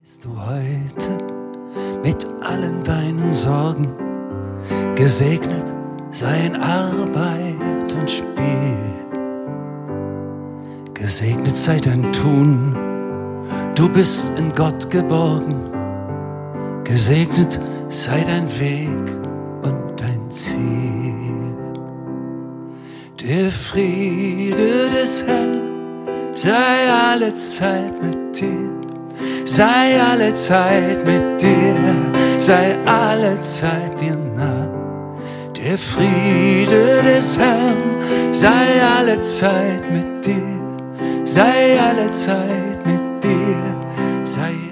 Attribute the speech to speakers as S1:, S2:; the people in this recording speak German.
S1: Bist du heute mit allen deinen Sorgen gesegnet, sei in Arbeit und Spiel. Gesegnet sei dein Tun, du bist in Gott geborgen. Gesegnet sei dein Weg und dein Ziel. Der Friede des Herrn sei alle Zeit mit dir. Sei alle Zeit mit dir, sei alle Zeit dir nah. Der Friede des Herrn sei alle Zeit mit dir, sei alle Zeit mit dir, sei